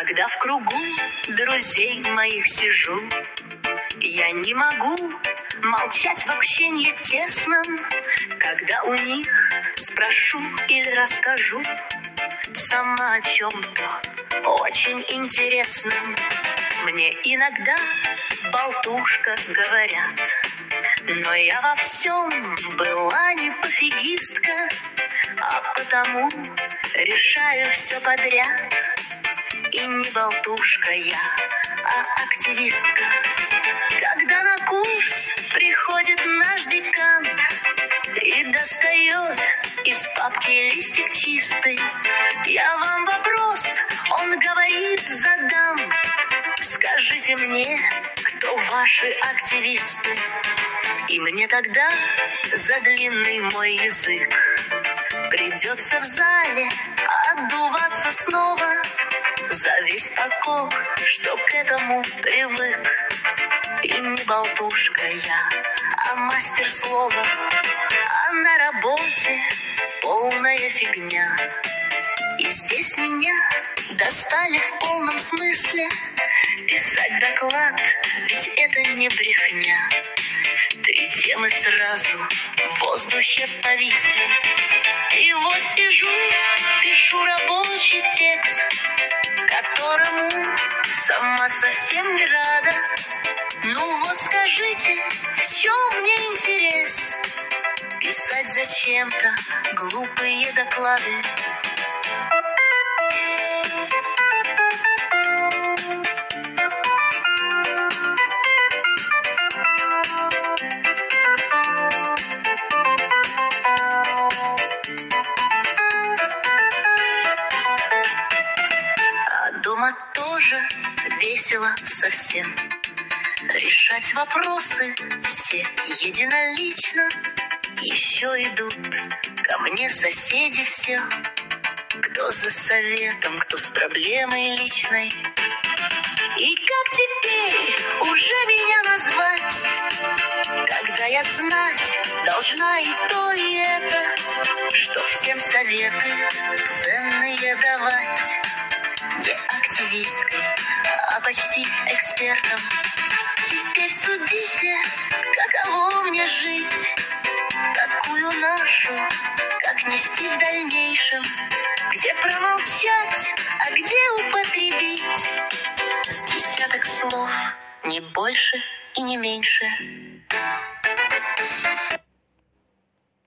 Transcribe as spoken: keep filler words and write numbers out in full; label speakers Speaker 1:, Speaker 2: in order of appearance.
Speaker 1: Когда в кругу друзей моих сижу, я не могу молчать в общении тесном. Когда у них спрошу или расскажу сама о чем-то очень интересном. Мне иногда болтушка говорят, но я во всем была не пофигистка, а потому решаю все подряд. И не болтушка я, а активистка. Когда на курс приходит наш декан и достает из папки листик чистый, я вам вопрос, он говорит, задам. Скажите мне, кто ваши активисты? И мне тогда за длинный мой язык придется в зале отдуваться снова за весь окоп, что к этому привык. И не болтушка я, а мастер слова, а на работе полная фигня. И здесь меня достали в полном смысле писать доклад, ведь это не брехня. Три темы сразу в воздухе повисли. И вот сижу, пишу рабочий текст, которому сама совсем не рада. Ну вот скажите, в чем мне интерес писать зачем-то глупые доклады? Дома тоже весело совсем решать вопросы все единолично. Еще идут ко мне соседи все, кто за советом, кто с проблемой личной. И как теперь уже меня назвать, когда я знать должна и то, и это, что всем советы ценные давать? Не активисткой, а почти экспертом. Теперь судите, каково мне жить, какую нашу, как нести в дальнейшем, где промолчать, а где употребить с десяток слов, не больше и не меньше.